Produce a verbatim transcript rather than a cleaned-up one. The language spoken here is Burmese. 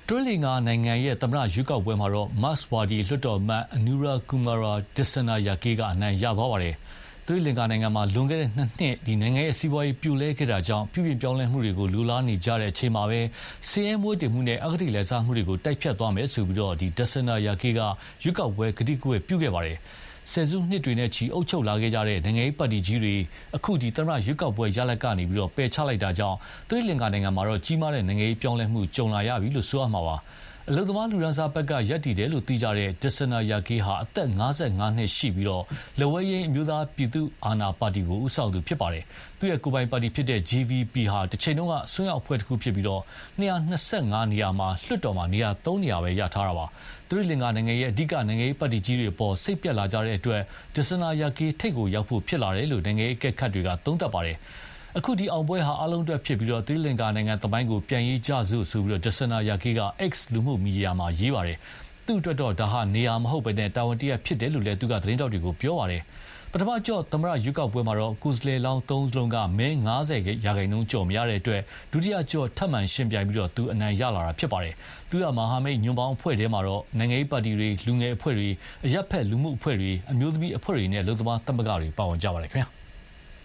တွဲလင်္ကာနိုင်ငံရဲ့သမ္မတရွေးကောက်ပွဲမှာတော့မတ်စ်ဝါဒီလွှတ်တော်အမတ်အနူရာကူမာရာဒစ္စနာယာကေးကအနိုင်ရသွားပါတယ်။တွဲလင်္ကာနိုင်ငံမှာလွန်ခဲ့တဲ့နှစ်နှစ်ဒီနိုင်ငံရဲ့စီးပွားရေးပြိုလဲခဲ့တာကြောင့်ပြုပြင်ပြောင်းလဲမှုတွေကိုလူလားနေကြတဲ့အချိန်မှာပဲစီးရဲမွေးတင်မှုနဲ့အဂတိလဲစားမှုတွေကိုတိုက်ဖြတ်သွားမယ်ဆိုပြီးတော့ဒီဒစ္စနာယာကေးကရွေးကောက်ပွဲကတိကဝတ်ပြုခဲ့ပါတယ်။ဆယ်စုနှစ်တွေနဲ့ချီအုပ်ချုပ်လာခဲ့ကြတဲ့နိုင်ငံရေးပါတီကြီးတွေအခုဒီသမ္မတရွေးကောက်ပွဲရလဒ်ကနေပြီးတော့ပယ်ချလိုက်တာကြောင့်တွဲလင်္ကာနိုင်ငံမှာတော့ကြီးမားတဲ့နိုင်ငံရေးပြောင်းလဲမှုကြုံလာရပြီလို့ဆိုရမှာပါအလုံသမားလူရန်စားဘက်ကရပ်တည်တယ်လို့သိကြတဲ့ဒစ္စနာယာကေးဟာအသက်၅၅နှစ်ရှိပြီးတော့လက်ဝဲရင်းအမျိုးသားပြည်သူ့အာဏာပါတီကိုဦးဆောင်သူဖြစ်ပါတယ်သူ့ရဲ့ကိုယ်ပိုင်ပါတီဖြစ်တဲ့ ဂျီ ဗီ ပီ ဟာတစ်ချိန်လုံးကဆွေးရောက်အဖွဲ့တစ်ခုဖြစ်ပြီးတော့၂၂၅နေရာမှာလွှတ်တော်မှာနေရာ၃နေရာပဲရထားတာပါသူတို့လင်္ကာနိုင်ငံရဲ့အဓိကနိုင်ငံရေးပါတီကြီးတွေအပေါ်စိတ်ပြက်လာကြတဲ့အတွက်ဒစ္စနာယာကေးထိပ်ကိုရောက်ဖို့ဖြစ်လာတယ်လို့နိုင်ငံရေးကက်ခတ်တွေကသုံးသပ်ပါတယ်အခုဒီအောင်ပွဲဟာအလုံးအတွက်ဖြစ်ပြီးတော့သီလင်္ကာနိုင်ငံသမိုင်းကိုပြန်ရေးကြစို့ဆိုပြီးတော့ဒစ္စနာယာကေးက X လူမှုမီဒီယာမှာရေးပါတယ်သူ့အတွက်တော့ဒါဟာနေရာမဟုတ်ပဲနဲ့တာဝန်တရဖြစ်တယ်လို့လည်းသူကသတင်းတောက်တွေကိုပြောပါတယ်ပထမကြော့သမ္မတရွေးကောက်ပွဲမှာတော့ကိုယ်စားလှယ်လောင်းသုံးစလုံးကမဲ၅၀ရာခိုင်နှုန်းကျော်မရတဲ့အတွက်ဒုတိယကြော့ထပ်မံရှင်ပြိုင်ပြီးတော့သူအနိုင်ရလာတာဖြစ်ပါတယ်သူကမဟာမိတ်ညွန့်ပေါင်းအဖွဲ့ထဲမှာတော့နိုင်ငံရေးပါတီတွေလူငယ်အဖွဲ့တွေအရက်ဖက်လူမှုအဖွဲ့တွေအမျိုးသမီးအဖွဲ့တွေနဲ့လူသမားသမဂ္ဂတွေပါဝင်ကြပါတယ်ခင်ဗျာ